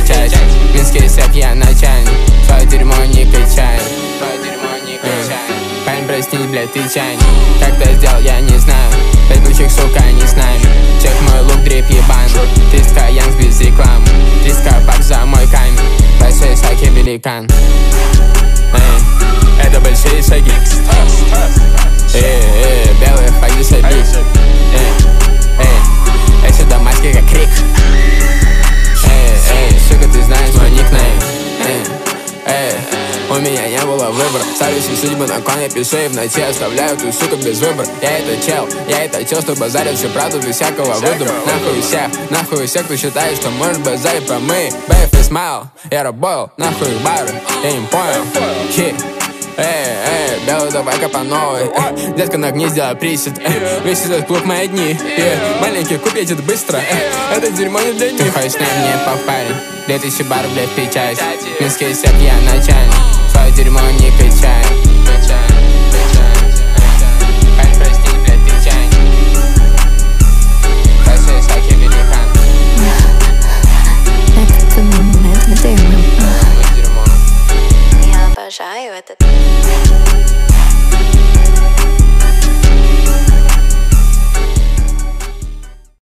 печать. Минский сэп, я начальник, свое дерьмо не качает. Парень, проснись, блядь, ты чайник. Как ты сделал, я не знаю. 5 ключик, сука, не с нами. Чек мой лук, дрип ебан. 300 янг без рекламы. 300 бак за мой камень. Большой саки великан. Это большие шаги. Белые ходи сабись. Я сюда маски как крик. Сука, ты знаешь мой никнейм. У меня не было выбора. Ставлю все судьбы на кон, я пишу и в ночи оставляю ту суку без выбора. Я это чел, что базарит всю правду без всякого выдума. Нахуй всех, кто считает, что может базарить про мы. Бэйф и смайл, я работал, нахуй их бары. Я не понял, белый, давай-ка по новой. Детка, нагни, сделай присед. Весь этот клуб мои дни. Маленький куб едет быстро. Это дерьмо не для них. Ты хочешь на мне по паре? 2000 бар, блядь, печать. Минский сэп, я начальник. Свое дерьмо не качает.